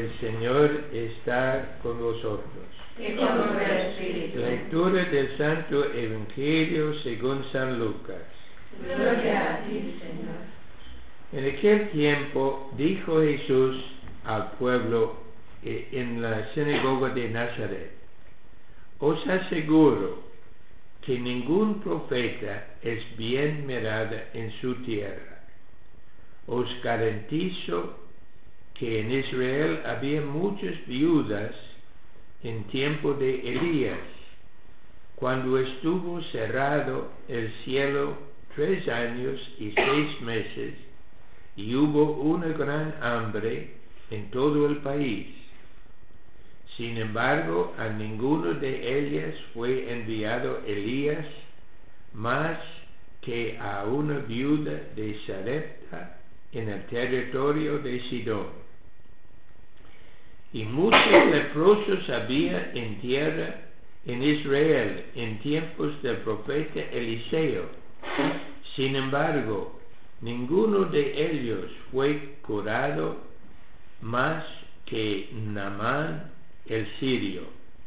El Señor está con vosotros. Y con tu espíritu. Lectura del Santo Evangelio según San Lucas. Gloria a ti, Señor. En aquel tiempo dijo Jesús al pueblo en la sinagoga de Nazaret: os aseguro que ningún profeta es bien mirado en su tierra. Os garantizo que en Israel había muchas viudas en tiempo de Elías, cuando estuvo cerrado el cielo 3 años y 6 meses, y hubo una gran hambre en todo el país. Sin embargo, a ninguno de ellas fue enviado Elías, más que a una viuda de Sarepta en el territorio de Sidón. Y muchos leprosos había en tierra en Israel en tiempos del profeta Eliseo. Sin embargo, ninguno de ellos fue curado más que Naamán el sirio.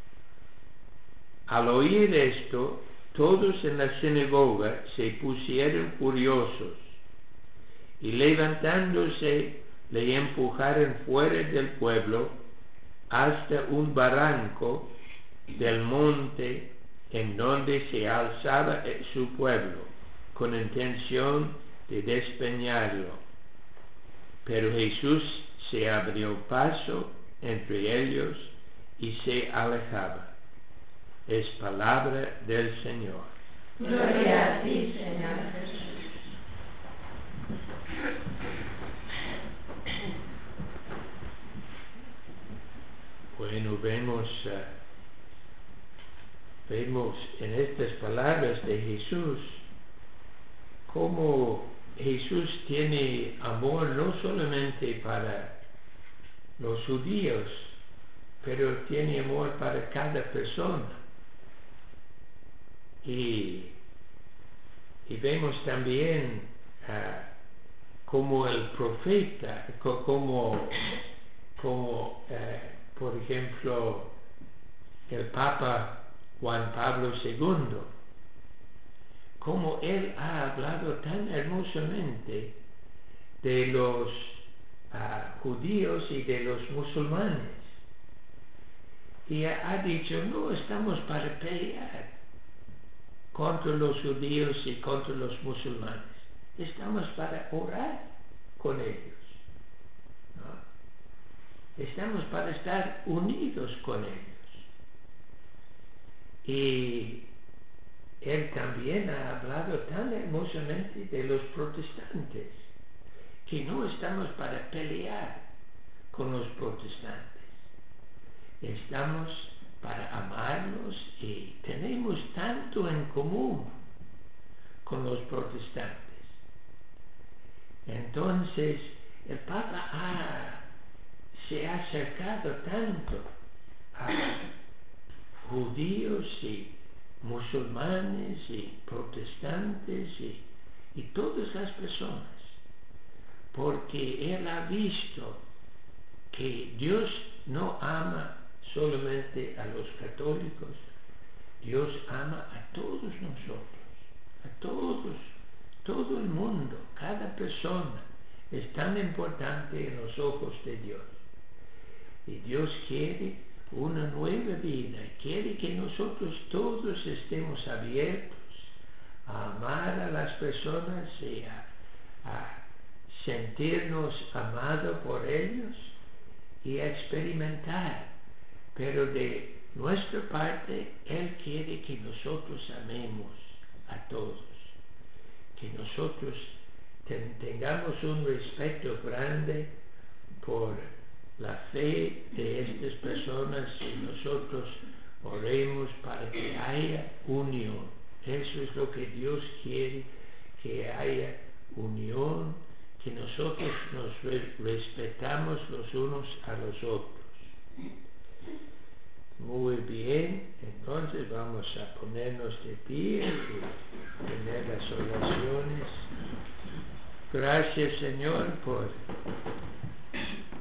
Al oír esto, todos en la sinagoga se pusieron furiosos y levantándose le empujaron fuera del pueblo hasta un barranco del monte en donde se alzaba su pueblo, con intención de despeñarlo. Pero Jesús se abrió paso entre ellos y se alejaba. Es palabra del Señor. Gloria a ti, Señor Jesús. Bueno, vemos en estas palabras de Jesús cómo Jesús tiene amor no solamente para los judíos, pero tiene amor para cada persona. Y vemos también como el profeta, como por ejemplo el Papa Juan Pablo II, como él ha hablado tan hermosamente de los judíos y de los musulmanes, y ha dicho: no estamos para pelear contra los judíos y contra los musulmanes, estamos para orar con ellos, ¿no? Estamos para estar unidos con ellos. Y él también ha hablado tan hermosamente de los protestantes, que no estamos para pelear con los protestantes, estamos para amarlos y tenemos tanto en común con los protestantes. Entonces el Papa se ha acercado tanto a judíos y musulmanes y protestantes y todas las personas, porque él ha visto que Dios no ama solamente a los católicos, Dios ama a todos nosotros, a todos, todo el mundo. Cada persona es tan importante en los ojos de Dios, y Dios quiere una nueva vida, quiere que nosotros todos estemos abiertos a amar a las personas y a sentirnos amados por ellos y a experimentar. Pero de nuestra parte, Él quiere que nosotros amemos a todos, que nosotros tengamos un respeto grande por la fe de estas personas, y nosotros oremos para que haya unión. Eso es lo que Dios quiere, que haya unión, que nosotros nos respetamos los unos a los otros. Muy bien, entonces vamos a ponernos de pie y tener las oraciones. Gracias, Señor, por